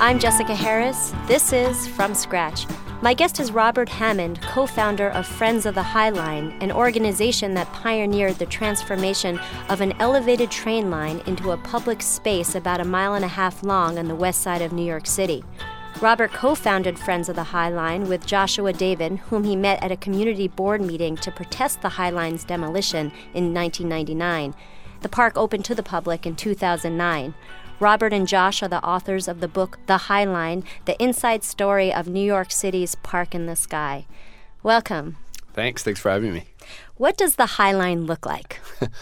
I'm Jessica Harris. This is From Scratch. My guest is Robert Hammond, co-founder of Friends of the High Line, an organization that pioneered the transformation of an elevated train line into a public space about 1.5 miles long on the west side of New York City. Robert co-founded Friends of the High Line with Joshua David, whom he met at a community board meeting to protest the High Line's demolition in 1999. The park opened to the public in 2009. Robert and Josh are the authors of the book The High Line, the inside story of New York City's Park in the Sky. Welcome. Thanks for having me. What does the High Line look like?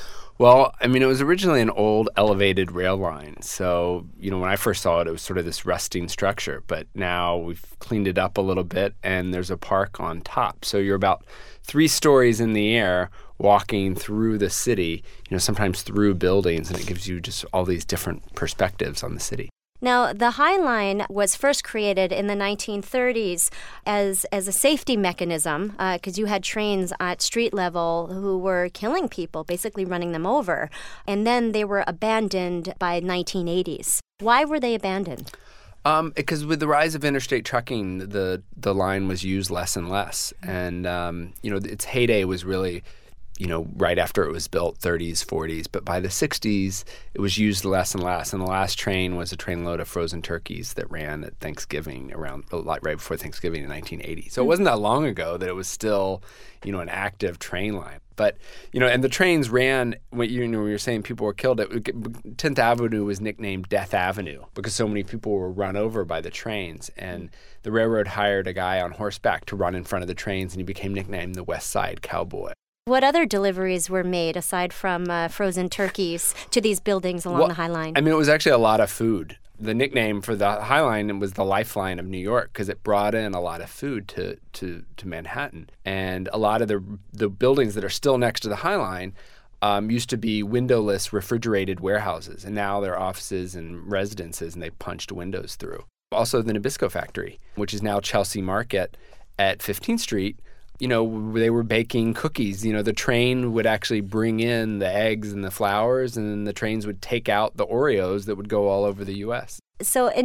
Well, I mean, it was originally an old elevated rail line. So, when I first saw it, it was sort of this rusting structure. But now we've cleaned it up a little bit, and there's a park on top. So you're about 3 stories in the air walking through the city, sometimes through buildings, and it gives you just all these different perspectives on the city. Now, the High Line was first created in the 1930s as a safety mechanism because you had trains at street level who were killing people, basically running them over. And then they were abandoned by 1980s. Why were they abandoned? Because with the rise of interstate trucking, the line was used less and less. And, its heyday was really right after it was built, 30s, 40s. But by the 60s, it was used less and less. And the last train was a trainload of frozen turkeys that ran at Thanksgiving right before Thanksgiving in 1980. So it wasn't that long ago that it was still, an active train line. But, and the trains ran, when you're saying people were killed, 10th Avenue was nicknamed Death Avenue because so many people were run over by the trains. And the railroad hired a guy on horseback to run in front of the trains, and he became nicknamed the West Side Cowboy. What other deliveries were made aside from frozen turkeys to these buildings along the High Line? I mean, it was actually a lot of food. The nickname for the High Line was the Lifeline of New York because it brought in a lot of food to Manhattan. And a lot of the buildings that are still next to the High Line used to be windowless refrigerated warehouses. And now they're offices and residences, and they punched windows through. Also, the Nabisco factory, which is now Chelsea Market at 15th Street, they were baking cookies. The train would actually bring in the eggs and the flours, and then the trains would take out the Oreos that would go all over the U.S. So in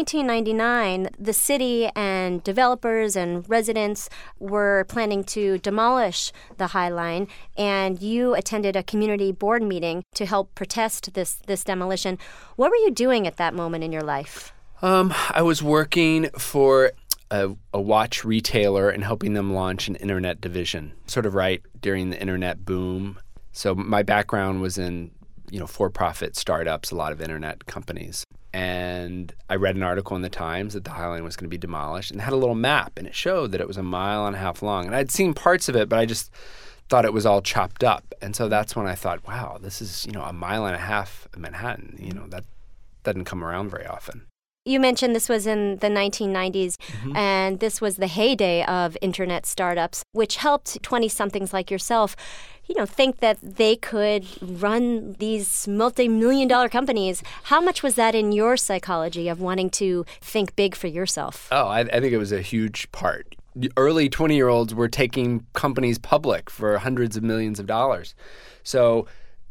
1999, the city and developers and residents were planning to demolish the High Line, and you attended a community board meeting to help protest this demolition. What were you doing at that moment in your life? I was working for a watch retailer and helping them launch an internet division, sort of right during the internet boom. So my background was in, for-profit startups, a lot of internet companies. And I read an article in the Times that the High Line was going to be demolished, and it had a little map, and it showed that it was 1.5 miles long. And I'd seen parts of it, but I just thought it was all chopped up. And so that's when I thought, wow, this is, 1.5 miles of Manhattan. That doesn't come around very often. You mentioned this was in the 1990s, and this was the heyday of internet startups, which helped 20-somethings like yourself, think that they could run these multi-million-dollar companies. How much was that in your psychology of wanting to think big for yourself? Oh, I think it was a huge part. The early 20-year-olds were taking companies public for hundreds of millions of dollars. So,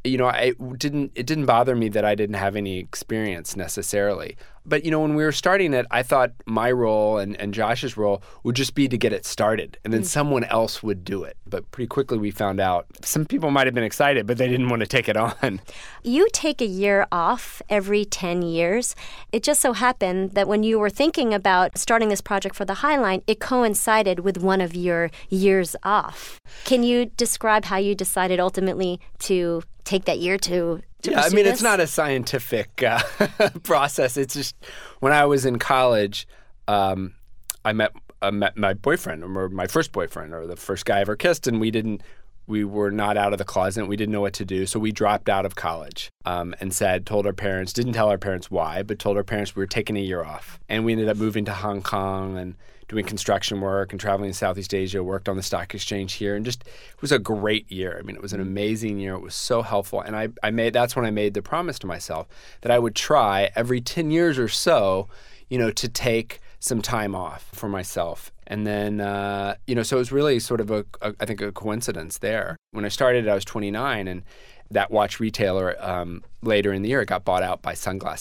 it didn't bother me that I didn't have any experience necessarily. But, when we were starting it, I thought my role and Josh's role would just be to get it started, and then someone else would do it. But pretty quickly we found out some people might have been excited, but they didn't want to take it on. You take a year off every 10 years. It just so happened that when you were thinking about starting this project for the High Line, it coincided with one of your years off. Can you describe how you decided ultimately to take that year to pursue this? It's not a scientific process. It's just when I was in college, I met my boyfriend, or my first boyfriend, or the first guy I ever kissed, and we were not out of the closet. We didn't know what to do, so we dropped out of college and told our parents, didn't tell our parents why, but told our parents we were taking a year off. And we ended up moving to Hong Kong and doing construction work and traveling in Southeast Asia, worked on the stock exchange here, and just it was a great year. It was an amazing year. It was so helpful. And that's when I made the promise to myself that I would try every 10 years or so, to take some time off for myself. And then, so it was really sort of I think a coincidence there. When I started, I was 29, and that watch retailer later in the year got bought out by Sunglass Hut.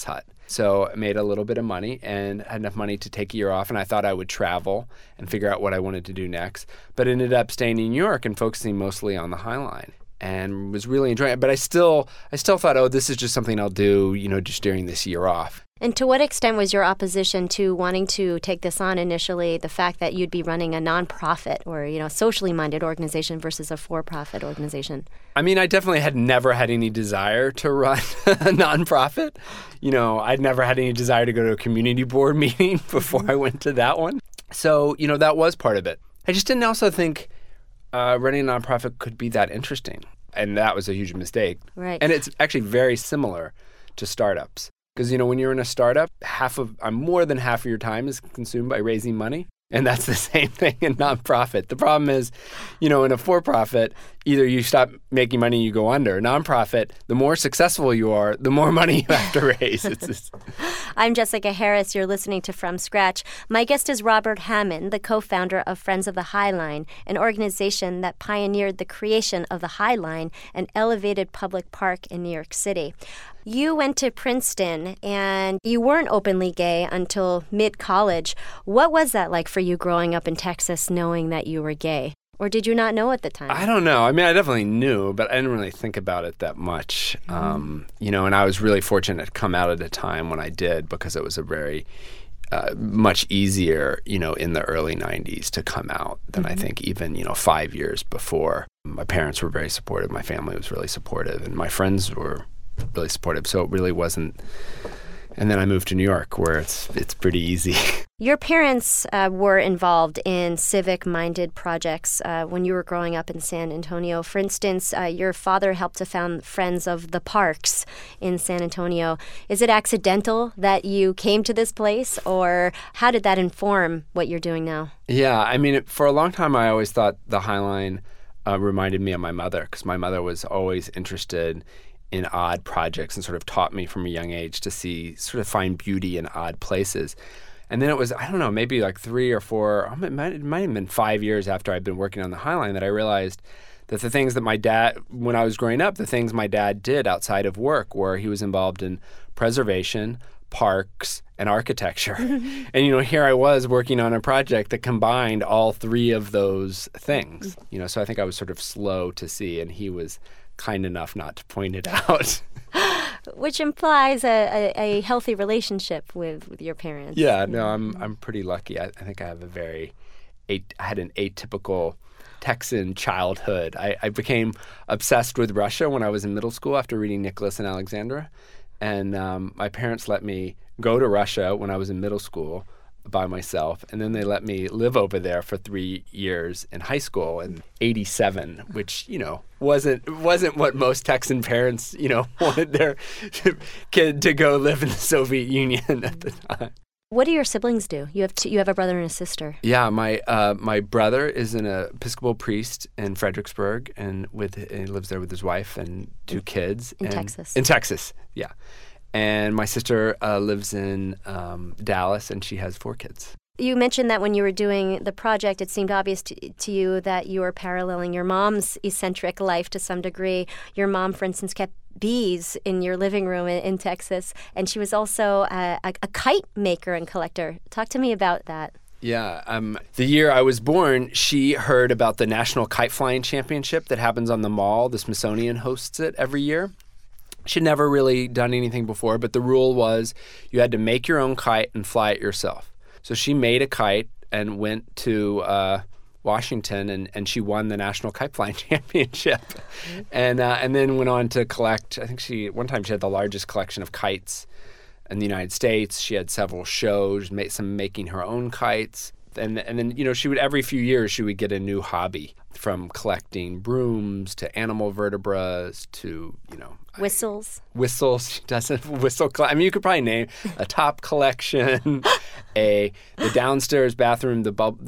So I made a little bit of money and had enough money to take a year off, and I thought I would travel and figure out what I wanted to do next, but ended up staying in New York and focusing mostly on the High Line. And was really enjoying it. But I still thought, oh, this is just something I'll do, just during this year off. And to what extent was your opposition to wanting to take this on initially the fact that you'd be running a nonprofit or, socially minded organization versus a for-profit organization? I mean, I definitely had never had any desire to run a nonprofit. I'd never had any desire to go to a community board meeting before I went to that one. So, that was part of it. I just didn't also think running a nonprofit could be that interesting. And that was a huge mistake. Right. And it's actually very similar to startups. Because, when you're in a startup, more than half of your time is consumed by raising money. And that's the same thing in nonprofit. The problem is, in a for-profit, either you stop making money, you go under. Nonprofit, the more successful you are, the more money you have to raise. I'm Jessica Harris. You're listening to From Scratch. My guest is Robert Hammond, the co-founder of Friends of the High Line, an organization that pioneered the creation of the High Line, an elevated public park in New York City. You went to Princeton, and you weren't openly gay until mid-college. What was that like for you growing up in Texas, knowing that you were gay? Or did you not know at the time? I don't know. I mean, I definitely knew, but I didn't really think about it that much. And I was really fortunate to come out at a time when I did, because it was a very much easier, in the early 90s to come out than I think even, 5 years before. My parents were very supportive. My family was really supportive, and my friends were really supportive. So it really wasn't. And then I moved to New York, where it's pretty easy. Your parents were involved in civic-minded projects when you were growing up in San Antonio. For instance, your father helped to found Friends of the Parks in San Antonio. Is it accidental that you came to this place, or how did that inform what you're doing now? Yeah, I mean, for a long time, I always thought the High Line reminded me of my mother, because my mother was always interested in odd projects and sort of taught me from a young age to find beauty in odd places. And then it was, I don't know, maybe like 3 or 4, it might have been 5 years after I'd been working on the High Line that I realized that the things that my dad, when I was growing up, the things my dad did outside of work, where he was involved in preservation, parks, and architecture. And, here I was working on a project that combined all 3 of those things. So I think I was sort of slow to see, and he was kind enough not to point it out. Which implies a healthy relationship with your parents. Yeah, no, I'm pretty lucky. I think I have I had an atypical Texan childhood. I became obsessed with Russia when I was in middle school after reading Nicholas and Alexandra. And my parents let me go to Russia when I was in middle school by myself, and then they let me live over there for 3 years in high school in '87, which wasn't what most Texan parents wanted their kid to go live in the Soviet Union at the time. What do your siblings do? You have a brother and a sister. Yeah, my brother is an Episcopal priest in Fredericksburg, and he lives there with his wife and 2 kids. In Texas. In Texas, yeah. And my sister lives in Dallas, and she has 4 kids. You mentioned that when you were doing the project, it seemed obvious to you that you were paralleling your mom's eccentric life to some degree. Your mom, for instance, kept bees in your living room in Texas, and she was also a kite maker and collector. Talk to me about that. Yeah. The year I was born, she heard about the National Kite Flying Championship that happens on the Mall. The Smithsonian hosts it every year. She'd never really done anything before, but the rule was you had to make your own kite and fly it yourself. So she made a kite and went to Washington, and she won the National Kite Flying Championship. And then went on to collect, I think one time she had the largest collection of kites in the United States. She had several shows, making her own kites. And then, she would, every few years, she would get a new hobby, from collecting brooms to animal vertebrates to, whistles. Whistles. She does a whistle. I mean, you could probably name a top collection, the downstairs bathroom, the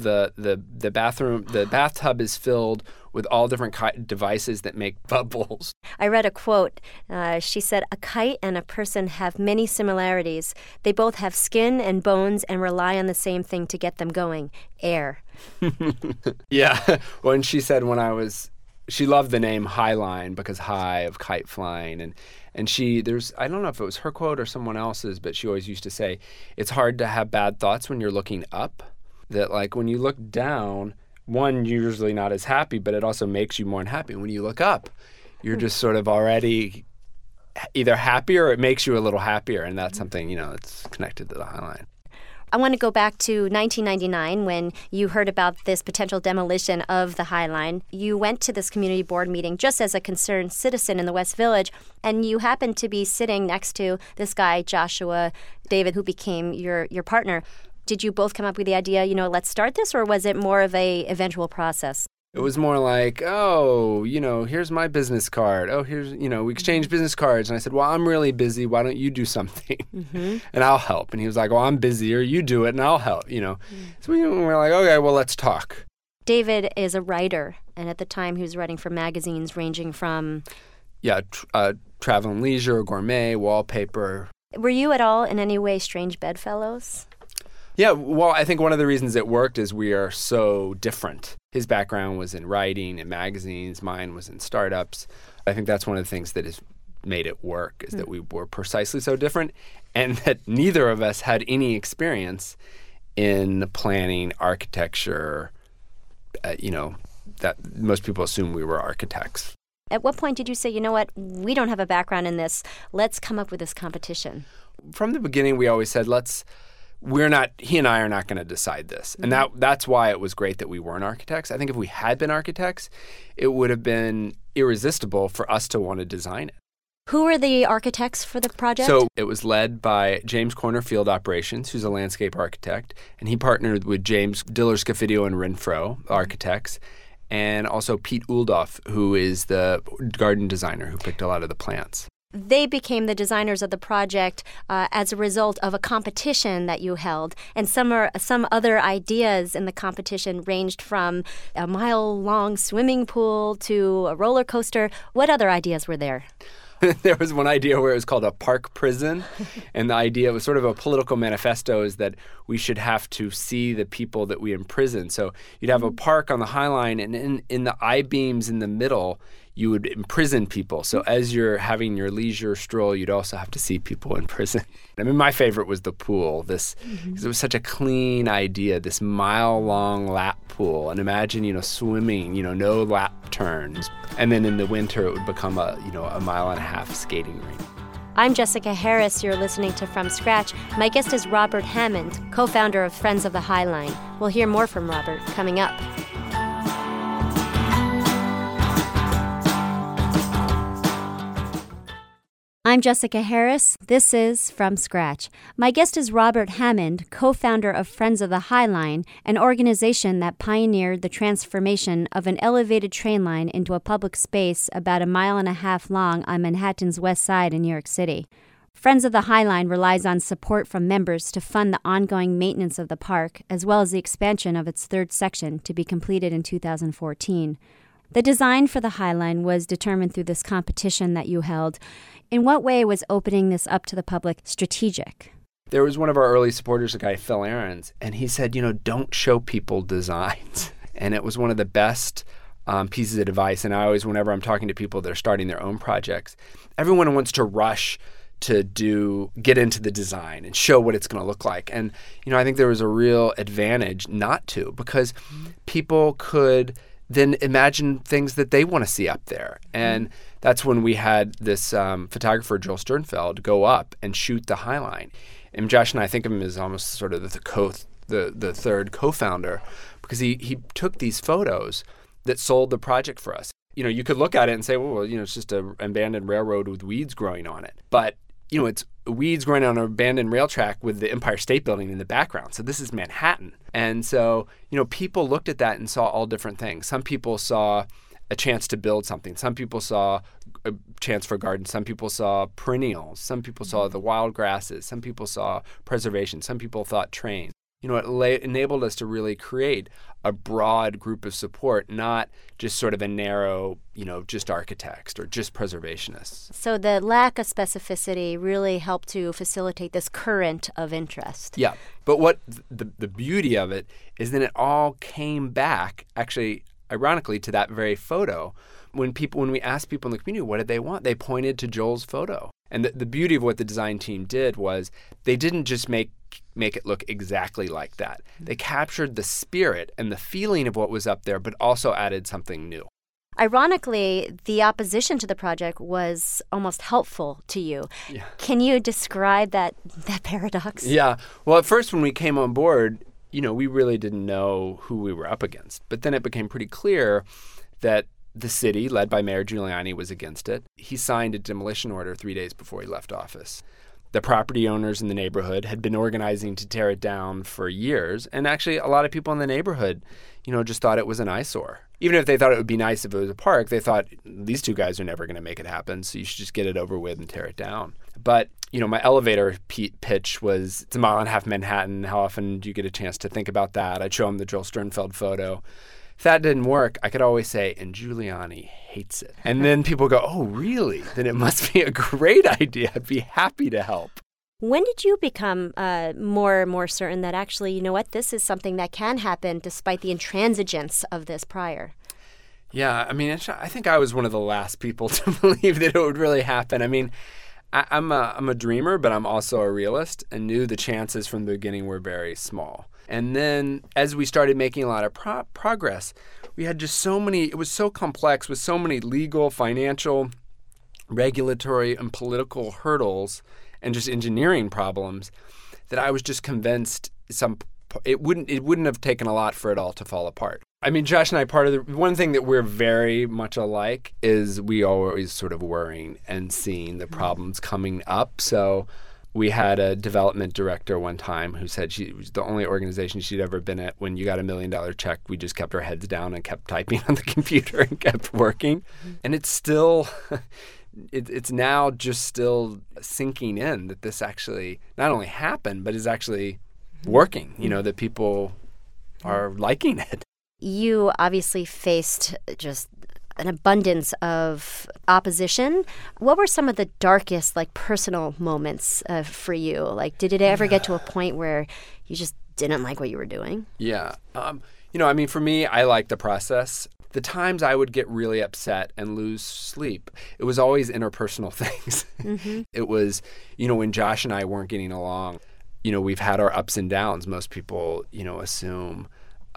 bathtub is filled with all different devices that make bubbles. I read a quote. She said, "A kite and a person have many similarities. They both have skin and bones and rely on the same thing to get them going, air." Yeah. Well, and she said when I was she loved the name Highline because high of kite flying. And I don't know if it was her quote or someone else's, but she always used to say, it's hard to have bad thoughts when you're looking up. That like when you look down, one, you're usually not as happy, but it also makes you more unhappy. When you look up, you're just sort of already either happy or it makes you a little happier. And that's something, that's connected to the Highline. I want to go back to 1999 when you heard about this potential demolition of the Highline. You went to this community board meeting just as a concerned citizen in the West Village, and you happened to be sitting next to this guy, Joshua David, who became your partner. Did you both come up with the idea, let's start this, or was it more of a eventual process? It was more like, here's my business card. Oh, here's, we exchanged business cards. And I said, well, I'm really busy. Why don't you do something? Mm-hmm. And I'll help. And he was like, well, I'm busier. You do it and I'll help, So we were like, okay, well, let's talk. David is a writer. And at the time, he was writing for magazines ranging from... Yeah, Travel and Leisure, Gourmet, Wallpaper. Were you at all in any way strange bedfellows? Yeah, well, I think one of the reasons it worked is we are so different. His background was in writing and magazines. Mine was in startups. I think that's one of the things that has made it work is that we were precisely so different and that neither of us had any experience in planning, architecture, that most people assume we were architects. At what point did you say, you know what, we don't have a background in this. Let's come up with this competition? From the beginning, we always said, he and I are not going to decide this. And that's why it was great that we weren't architects. I think if we had been architects, it would have been irresistible for us to want to design it. Who were the architects for the project? So it was led by James Corner Field Operations, who's a landscape architect. And he partnered with James Diller, Scofidio, and Renfro, architects. And also Pete Uldoff, who is the garden designer who picked a lot of the plants. They became the designers of the project as a result of a competition that you held. And some other ideas in the competition ranged from a mile-long swimming pool to a roller coaster. What other ideas were there? There was one idea where it was called a park prison. And the idea was sort of a political manifesto is that we should have to see the people that we imprison. So you'd have a park on the Highline, and in the I-beams in the middle, you would imprison people. So as you're having your leisure stroll, you'd also have to see people in prison. I mean, my favorite was the pool. Because it was such a clean idea, this mile-long lap pool. And imagine, swimming, no lap turns. And then in the winter, it would become a mile-and-a-half skating rink. I'm Jessica Harris. You're listening to From Scratch. My guest is Robert Hammond, co-founder of Friends of the Highline. We'll hear more from Robert coming up. I'm Jessica Harris. This is From Scratch. My guest is Robert Hammond, co-founder of Friends of the Highline, an organization that pioneered the transformation of an elevated train line into a public space about a mile and a half long on Manhattan's West Side in New York City. Friends of the Highline relies on support from members to fund the ongoing maintenance of the park, as well as the expansion of its third section to be completed in 2014. The design for the Highline was determined through this competition that you held. In what way was opening this up to the public strategic? There was one of our early supporters, a guy, Phil Ahrens, and he said, don't show people designs. And it was one of the best pieces of advice. And I always, whenever I'm talking to people that are starting their own projects, everyone wants to rush to get into the design and show what it's going to look like. And, I think there was a real advantage not to, because people could then imagine things that they want to see up there. And that's when we had this photographer, Joel Sternfeld, go up and shoot the Highline. And Josh and I think of him as almost sort of the third co-founder, because he took these photos that sold the project for us. You could look at it and say, well, it's just an abandoned railroad with weeds growing on it. But, it's weeds growing on an abandoned rail track with the Empire State Building in the background. So this is Manhattan. And so, people looked at that and saw all different things. Some people saw a chance to build something. Some people saw a chance for gardens. Some people saw perennials. Some people saw the wild grasses. Some people saw preservation. Some people thought trains. It enabled us to really create a broad group of support, not just sort of a narrow, just architects or just preservationists. So the lack of specificity really helped to facilitate this current of interest. Yeah. But what the beauty of it is then it all came back. Actually, ironically, to that very photo. When we asked people in the community what did they want, they pointed to Joel's photo. And the beauty of what the design team did was they didn't just make it look exactly like that. They captured the spirit and the feeling of what was up there, but also added something new. Ironically, the opposition to the project was almost helpful to you. Yeah. Can you describe that paradox? Yeah. Well, at first when we came on board, we really didn't know who we were up against. But then it became pretty clear that the city, led by Mayor Giuliani, was against it. He signed a demolition order 3 days before he left office. The property owners in the neighborhood had been organizing to tear it down for years. And actually, a lot of people in the neighborhood, just thought it was an eyesore. Even if they thought it would be nice if it was a park, they thought these two guys are never going to make it happen, so you should just get it over with and tear it down. But, my elevator pitch was, it's a mile and a half Manhattan. How often do you get a chance to think about that? I'd show them the Joel Sternfeld photo. If that didn't work, I could always say, and Giuliani hates it. And then people go, oh, really? Then it must be a great idea. I'd be happy to help. When did you become more and more certain that actually, you know what, this is something that can happen despite the intransigence of this prior? Yeah, I think I was one of the last people to believe that it would really happen. I'm a dreamer, but I'm also a realist and knew the chances from the beginning were very small. And then as we started making a lot of progress, we had just it was so complex with so many legal, financial, regulatory, and political hurdles and just engineering problems that I was just convinced it wouldn't have taken a lot for it all to fall apart. Josh and I, one thing that we're very much alike is we always sort of worrying and seeing the problems coming up. So we had a development director one time who said she was the only organization she'd ever been at when you got $1 million check, we just kept our heads down and kept typing on the computer and kept working. And it's still, it's now just still sinking in that this actually not only happened, but is actually working, that people are liking it. You obviously faced just an abundance of opposition. What were some of the darkest, personal moments for you? Did it ever get to a point where you just didn't like what you were doing? Yeah. For me, I like the process. The times I would get really upset and lose sleep, it was always interpersonal things. Mm-hmm. It was, when Josh and I weren't getting along, we've had our ups and downs. Most people, assume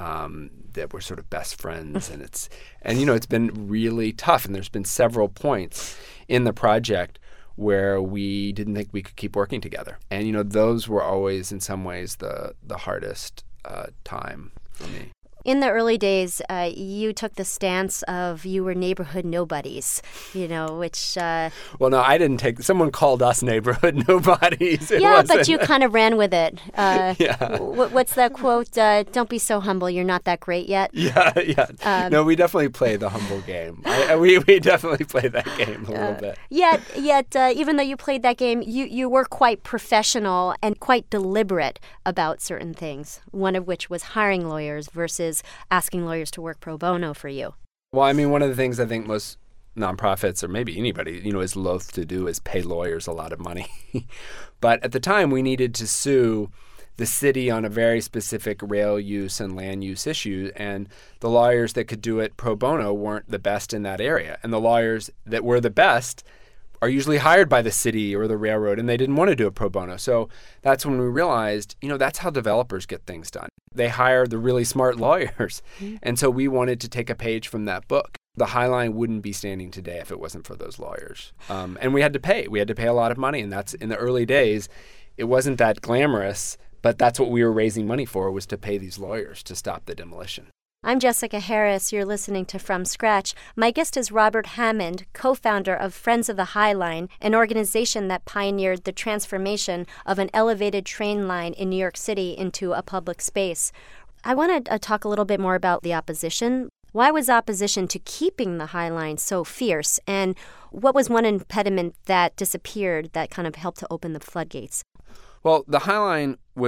that we're sort of best friends, and it's been really tough. And there's been several points in the project where we didn't think we could keep working together. And those were always, in some ways, the hardest time for me. In the early days, you took the stance of you were neighborhood nobodies, which... Well, no, I didn't take... Someone called us neighborhood nobodies. But you kind of ran with it. Yeah. What's that quote? Don't be so humble. You're not that great yet. Yeah. No, we definitely play the humble game. We definitely play that game a little bit. Yet, even though you played that game, you were quite professional and quite deliberate about certain things, one of which was hiring lawyers versus asking lawyers to work pro bono for you. Well, one of the things I think most nonprofits, or maybe anybody, is loath to do is pay lawyers a lot of money. But at the time, we needed to sue the city on a very specific rail use and land use issue, and the lawyers that could do it pro bono weren't the best in that area. And the lawyers that were the best are usually hired by the city or the railroad, and they didn't want to do a pro bono. So that's when we realized, that's how developers get things done. They hire the really smart lawyers. Mm-hmm. And so we wanted to take a page from that book. The High Line wouldn't be standing today if it wasn't for those lawyers. And we had to pay. We had to pay a lot of money. And that's in the early days, it wasn't that glamorous, but that's what we were raising money for, was to pay these lawyers to stop the demolition. I'm Jessica Harris. You're listening to From Scratch. My guest is Robert Hammond, co-founder of Friends of the High Line, an organization that pioneered the transformation of an elevated train line in New York City into a public space. I want to talk a little bit more about the opposition. Why was opposition to keeping the High Line so fierce? And what was one impediment that disappeared that kind of helped to open the floodgates? Well, the High Line was an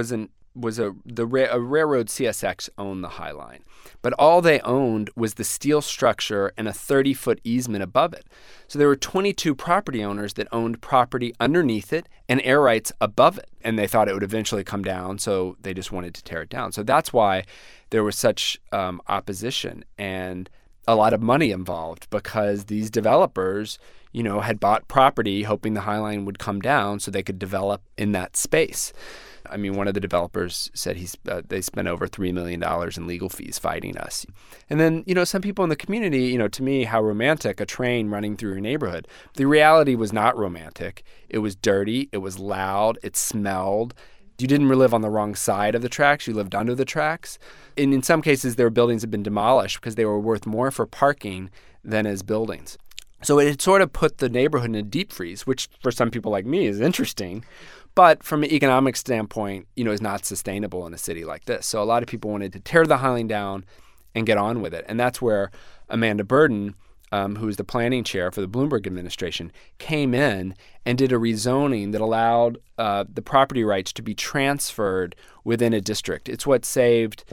was a railroad. CSX owned the High Line, but all they owned was the steel structure and a 30-foot easement above it. So there were 22 property owners that owned property underneath it and air rights above it, and they thought it would eventually come down, so they just wanted to tear it down. So that's why there was such opposition and a lot of money involved, because these developers, had bought property hoping the High Line would come down so they could develop in that space. I mean, one of the developers said they spent over $3 million in legal fees fighting us. And then, some people in the community, to me, how romantic, a train running through your neighborhood. The reality was not romantic. It was dirty. It was loud. It smelled. You didn't live on the wrong side of the tracks. You lived under the tracks. And in some cases, their buildings had been demolished because they were worth more for parking than as buildings. So it had sort of put the neighborhood in a deep freeze, which for some people like me is interesting. But from an economic standpoint, is not sustainable in a city like this. So a lot of people wanted to tear the High Line down and get on with it. And that's where Amanda Burden, who was the planning chair for the Bloomberg administration, came in and did a rezoning that allowed the property rights to be transferred within a district. It's what saved,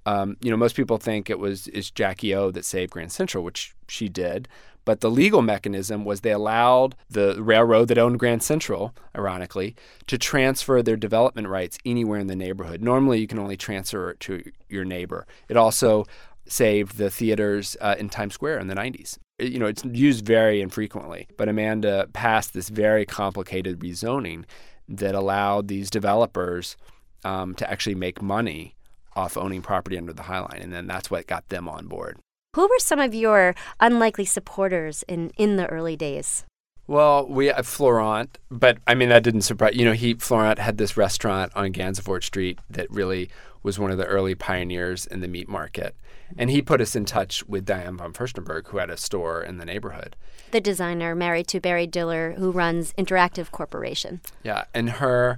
most people think it's Jackie O that saved Grand Central, which she did. But the legal mechanism was they allowed the railroad that owned Grand Central, ironically, to transfer their development rights anywhere in the neighborhood. Normally, you can only transfer it to your neighbor. It also saved the theaters in Times Square in the 90s. It's used very infrequently, but Amanda passed this very complicated rezoning that allowed these developers to actually make money off owning property under the High Line, and then that's what got them on board. Who were some of your unlikely supporters in the early days? Well, we have Florent, but I mean, that didn't surprise. Florent had this restaurant on Gansevoort Street that really was one of the early pioneers in the meat market. And he put us in touch with Diane von Furstenberg, who had a store in the neighborhood. The designer married to Barry Diller, who runs Interactive Corporation. Yeah, and her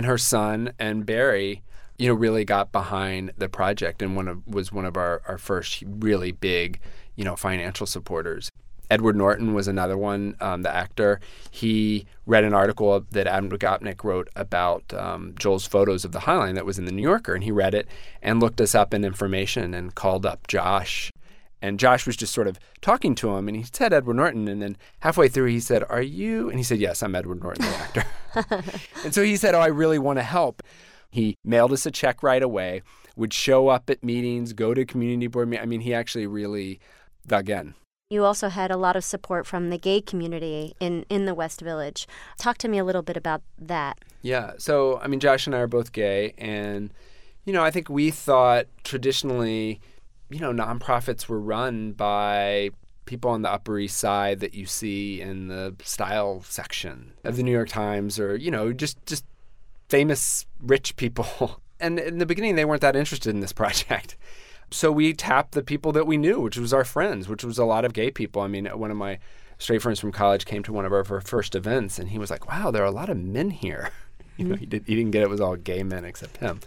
son and Barry, really got behind the project and was one of our first really big, financial supporters. Edward Norton was another one, the actor. He read an article that Adam Gopnik wrote about Joel's photos of the High Line that was in the New Yorker, and he read it and looked us up in information and called up Josh. And Josh was just sort of talking to him, and he said Edward Norton, and then halfway through he said, "Are you?" And he said, "Yes, I'm Edward Norton, the actor." And so he said, "Oh, I really want to help." He mailed us a check right away, would show up at meetings, go to community board meetings. I mean, he actually really dug in. You also had a lot of support from the gay community in the West Village. Talk to me a little bit about that. Yeah. So, I mean, Josh and I are both gay. And, I think we thought traditionally, nonprofits were run by people on the Upper East Side that you see in the style section of the New York Times or, just famous rich people. And in the beginning, they weren't that interested in this project. So we tapped the people that we knew, which was our friends, which was a lot of gay people. I mean, one of my straight friends from college came to one of our first events, and he was like, "Wow, there are a lot of men here." He didn't get it was all gay men except him.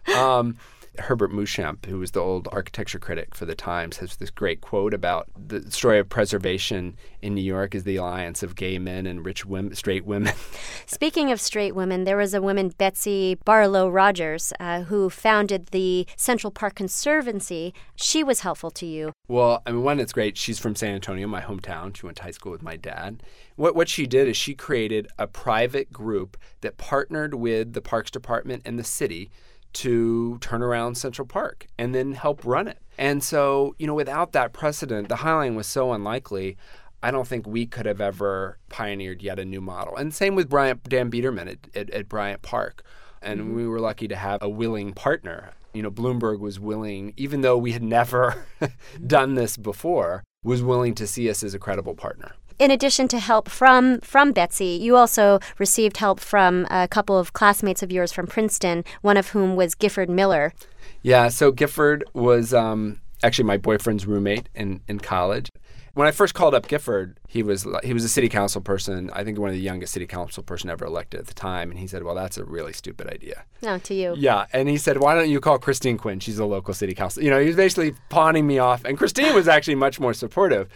Herbert Muschamp, who was the old architecture critic for the Times, has this great quote about the story of preservation in New York is the alliance of gay men and rich women, straight women. Speaking of straight women, there was a woman, Betsy Barlow Rogers, who founded the Central Park Conservancy. She was helpful to you. Well, I mean, one, it's great. She's from San Antonio, my hometown. She went to high school with my dad. What she did is she created a private group that partnered with the Parks Department and the city to turn around Central Park and then help run it. And so, without that precedent, the High Line was so unlikely, I don't think we could have ever pioneered yet a new model. And same with Dan Biederman at Bryant Park. And we were lucky to have a willing partner. Bloomberg was willing, even though we had never done this before, was willing to see us as a credible partner. In addition to help from Betsy, you also received help from a couple of classmates of yours from Princeton, one of whom was Gifford Miller. Yeah, so Gifford was actually my boyfriend's roommate in college. When I first called up Gifford, he was a city council person, I think one of the youngest city council person ever elected at the time, and he said, "Well, that's a really stupid idea." No, to you. Yeah, and he said, "Why don't you call Christine Quinn? She's a local city council." He was basically pawning me off, and Christine was actually much more supportive.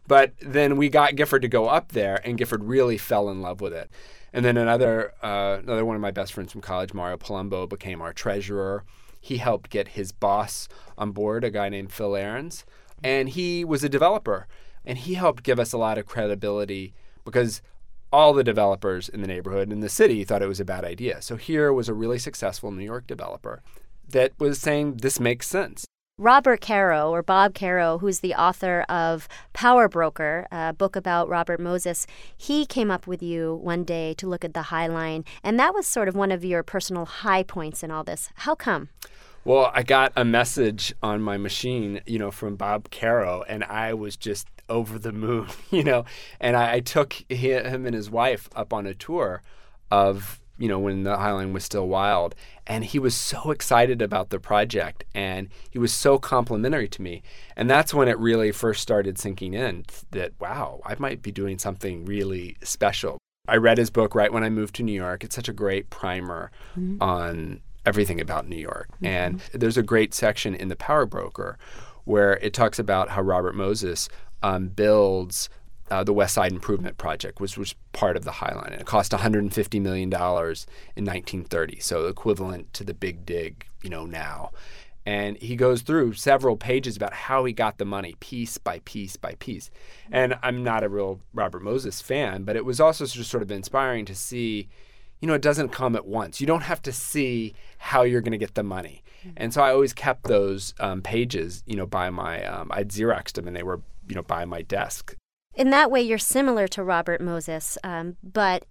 But then we got Gifford to go up there, and Gifford really fell in love with it. And then another one of my best friends from college, Mario Palumbo, became our treasurer. He helped get his boss on board, a guy named Phil Ahrens. And he was a developer. And he helped give us a lot of credibility because all the developers in the neighborhood and the city thought it was a bad idea. So here was a really successful New York developer that was saying this makes sense. Robert Caro, or Bob Caro, who's the author of Power Broker, a book about Robert Moses, he came up with you one day to look at the High Line, and that was sort of one of your personal high points in all this. How come? Well, I got a message on my machine, from Bob Caro, and I was just over the moon, and I took him and his wife up on a tour of when the High Line was still wild. And he was so excited about the project, and he was so complimentary to me. And that's when it really first started sinking in that, wow, I might be doing something really special. I read his book right when I moved to New York. It's such a great primer on everything about New York. And there's a great section in The Power Broker where it talks about how Robert Moses builds the West Side Improvement Project, which was part of the High Line. And it cost $150 million in 1930, so equivalent to the Big Dig, now. And he goes through several pages about how he got the money piece by piece by piece. And I'm not a real Robert Moses fan, but it was also just sort of inspiring to see, it doesn't come at once. You don't have to see how you're going to get the money. And so I always kept those pages, by my, I'd Xeroxed them, and they were, by my desk. In that way, you're similar to Robert Moses, but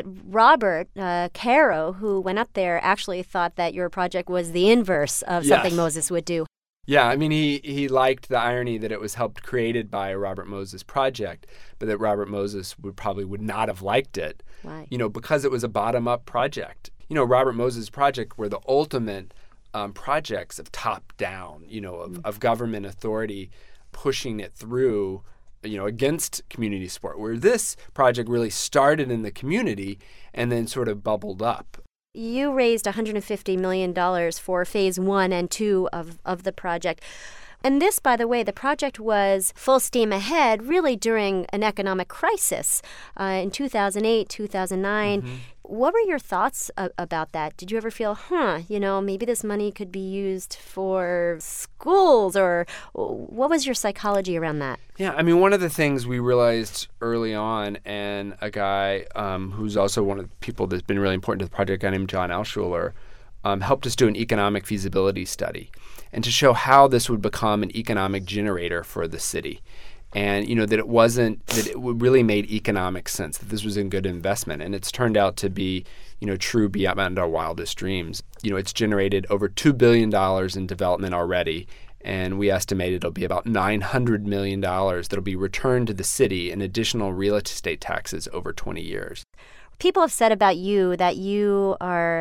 Robert Caro, who went up there, actually thought that your project was the inverse of something Moses would do. Yeah, I mean, he liked the irony that it was helped created by a Robert Moses project, but that Robert Moses would not have liked it, right. Because it was a bottom-up project. Robert Moses' project were the ultimate projects of top-down, of government authority pushing it through, against community support, where this project really started in the community and then sort of bubbled up. You raised $150 million for phase 1 and 2 of the project. And this, by the way, the project was full steam ahead really during an economic crisis in 2008, 2009. What were your thoughts about that? Did you ever feel, maybe this money could be used for schools, or what was your psychology around that? Yeah, I mean, one of the things we realized early on, and a guy who's also one of the people that's been really important to the project, a guy named John Alschuler, helped us do an economic feasibility study and to show how this would become an economic generator for the city. And, that it really made economic sense, that this was a good investment. And it's turned out to be, true beyond our wildest dreams. It's generated over $2 billion in development already. And we estimate it'll be about $900 million that'll be returned to the city in additional real estate taxes over 20 years. People have said about you that you are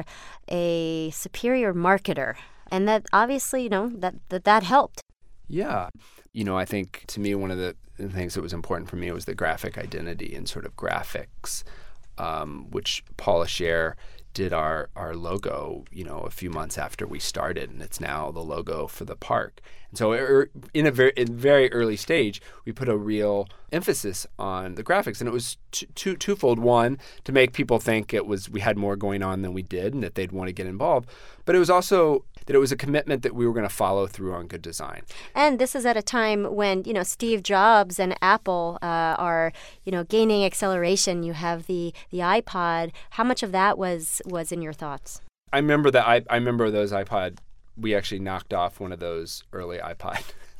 a superior marketer, and that obviously, that helped. Yeah. I think to me, one of the things that was important for me was the graphic identity and sort of graphics, which Paula Scher did our logo, a few months after we started, and it's now the logo for the park. And so in a very early stage, we put a real emphasis on the graphics, and it was twofold. One, to make people think we had more going on than we did, and that they'd want to get involved. But it was also that it was a commitment that we were going to follow through on good design. And this is at a time when, Steve Jobs and Apple are, gaining acceleration. You have the iPod. How much of that was in your thoughts? I remember I remember those iPod. We actually knocked off one of those early iPod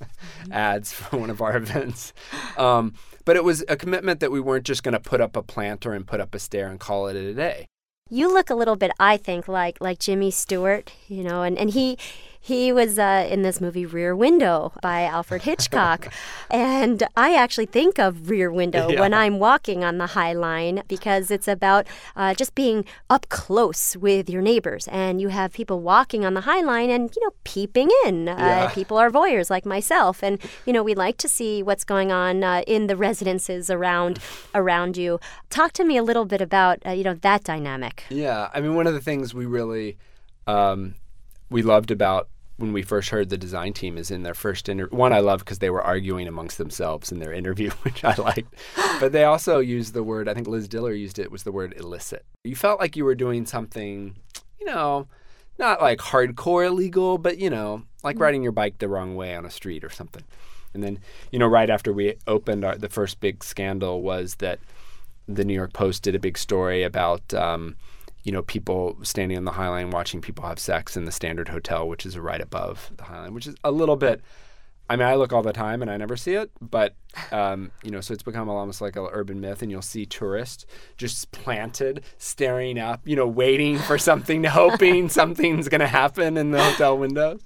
ads for one of our events. But it was a commitment that we weren't just going to put up a planter and put up a stair and call it a day. You look a little bit, I think, like Jimmy Stewart, and he was in this movie Rear Window by Alfred Hitchcock. And I actually think of Rear Window when I'm walking on the High Line, because it's about just being up close with your neighbors. And you have people walking on the High Line and, peeping in. People are voyeurs like myself. And, we like to see what's going on in the residences around you. Talk to me a little bit about, that dynamic. Yeah. I mean, one of the things we really we loved about when we first heard the design team is in their first interview. One I love because they were arguing amongst themselves in their interview, which I liked. But they also used the word, I think Liz Diller used it, was the word illicit. You felt like you were doing something, not like hardcore illegal, but, like riding your bike the wrong way on a street or something. And then, right after we opened, the first big scandal was that the New York Post did a big story about people standing on the High Line watching people have sex in the Standard Hotel, which is right above the High Line, which is a little bit, I look all the time and I never see it, but, so it's become almost like an urban myth, and you'll see tourists just planted, staring up, waiting for something, hoping something's going to happen in the hotel windows.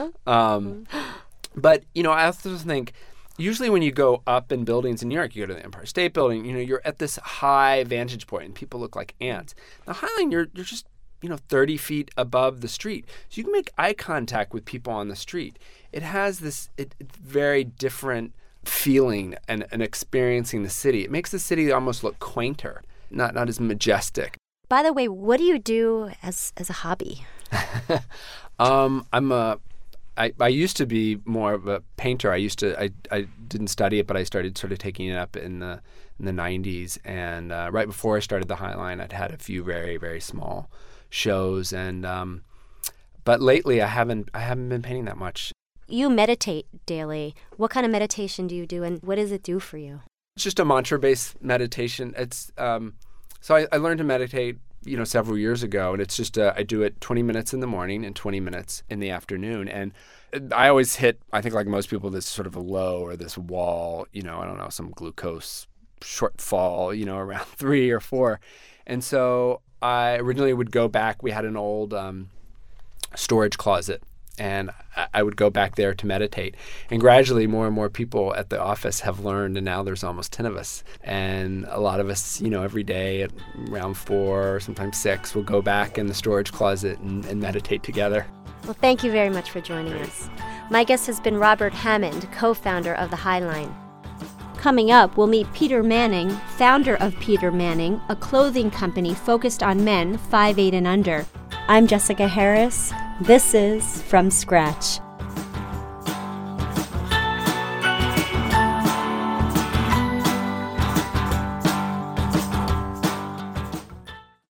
But, I also think, usually when you go up in buildings in New York, you go to the Empire State Building, you're at this high vantage point and people look like ants. The High Line, you're just, 30 feet above the street. So you can make eye contact with people on the street. It has this very different feeling and experiencing the city. It makes the city almost look quainter, not as majestic. By the way, what do you do as a hobby? I used to be more of a painter. I didn't study it, but I started sort of taking it up in the 90s. And right before I started the High Line, I'd had a few very, very small shows. And but lately, I haven't been painting that much. You meditate daily. What kind of meditation do you do, and what does it do for you? It's just a mantra-based meditation. It's so I learned to meditate several years ago, and it's just I do it 20 minutes in the morning and 20 minutes in the afternoon. And I always hit, I think like most people, this sort of a low or this wall, some glucose shortfall, around 3 or 4. And so I originally would go back. We had an old storage closet, and I would go back there to meditate. And gradually, more and more people at the office have learned, and now there's almost 10 of us. And a lot of us, every day at around 4 or sometimes 6, will go back in the storage closet and meditate together. Well, thank you very much for joining us. My guest has been Robert Hammond, co-founder of the High Line. Coming up, we'll meet Peter Manning, founder of Peter Manning, a clothing company focused on men 5'8" and under. I'm Jessica Harris. This is From Scratch.